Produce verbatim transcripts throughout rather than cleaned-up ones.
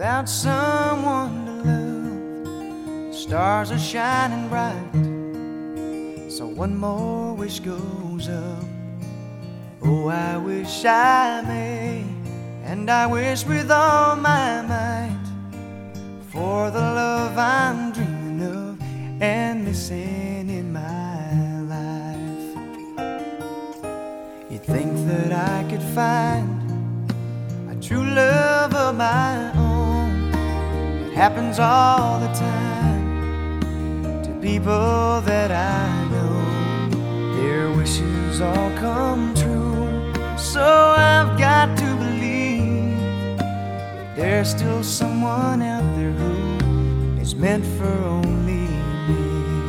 without someone to love. The stars are shining bright, so one more wish goes up. Oh, I wish I may, and I wish with all my might, for the love I'm dreaming of and missing in my life. You'd think that I could find a true love of my own. It happens all the time to people that I know. Their wishes all come true, so I've got to believe that there's still someone out there who is meant for only me.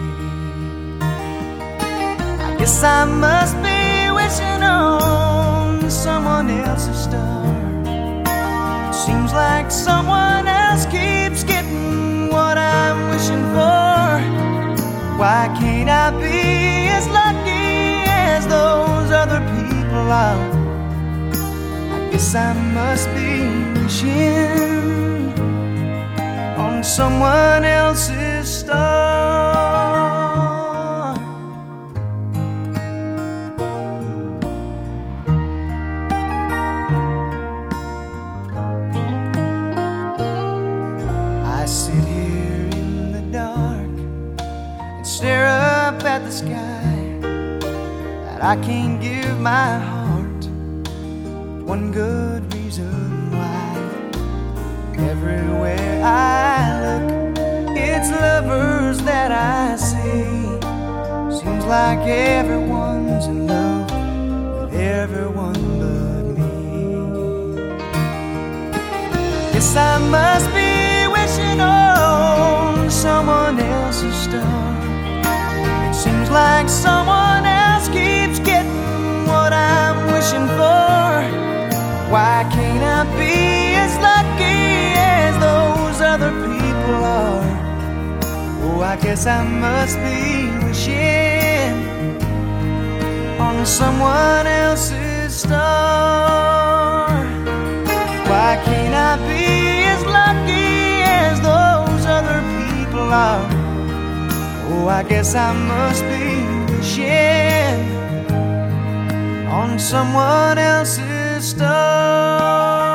I guess I must be wishing on someone else's star. It seems like someone else keeps getting what I'm wishing for. Why can't I be as lucky as those other people are? I guess I must be wishing on someone else's star. I sit here in the dark and stare up at the sky, that I can't give my heart one good reason why. Everywhere I look, it's lovers that I see. Seems like everyone's in love with everyone but me. Guess I must be wishing on someone else's star. It seems like someone else keeps getting what I'm wishing for. Why can't I be as lucky as those other people are? Oh, I guess I must be wishing on someone else's star. Why can't I be as lucky as those other people are? Oh, I guess I must be wishing on someone else's star.